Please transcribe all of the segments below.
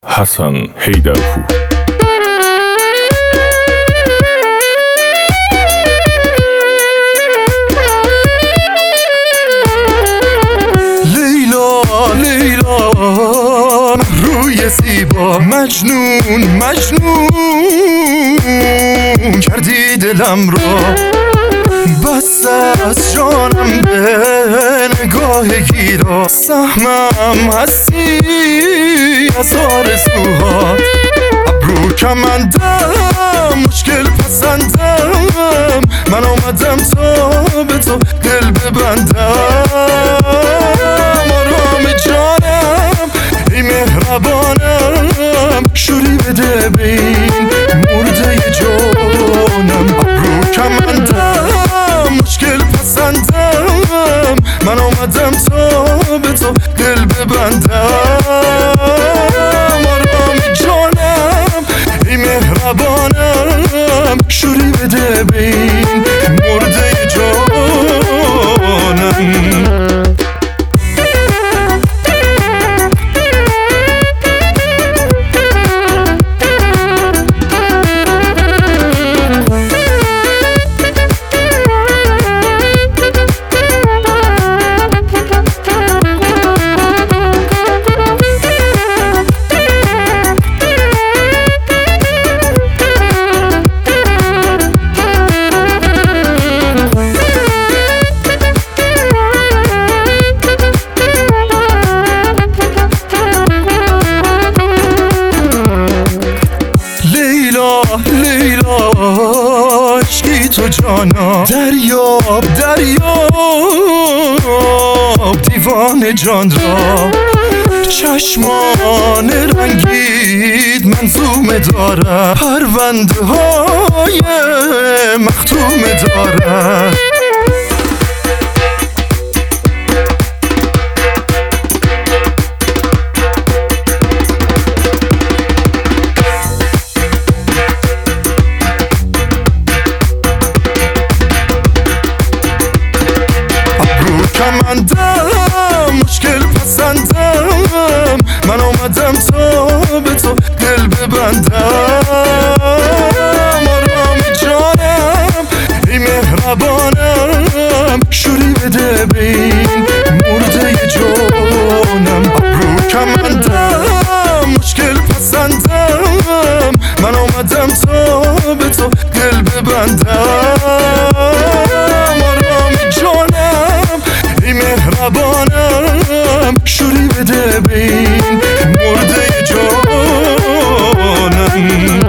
حسن حیدرپور. لیلا لیلا روی زیبا مجنون کردی دلم را، بس از جانم به نگاه گیرا، سهمم هستی از آرزوها، ابرو کمندم مشکل پسندم، من آمدم تا به تو دل ببندم، آرام جانم ای مهربانم، شوری بده به این مرده جانم، ابرو کمندم مشکل پسندم، من آمدم تا به تو دل ببندم، آرام جانم ای مهربانم، شوری بده به این مرده جانم. لیلا عشقی تو جانا، دریاب دیوان جان را، چشمان رنگید منظومه دارد، پرونده های مختومه دارد، کمندم مشکل پسندم، من آمدم تا به تو دل ببندم، آرام جانم ای مهربانم، شوری بده به این مرده جانم، ابرو کمندم مشکل پسندم، من آمدم تا به تو دل ببندم، آرام جانم ای مهربانم، شوری بده به این مرده جانم.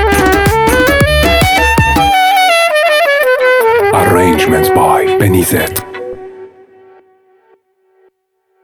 Arrangements by Benizet.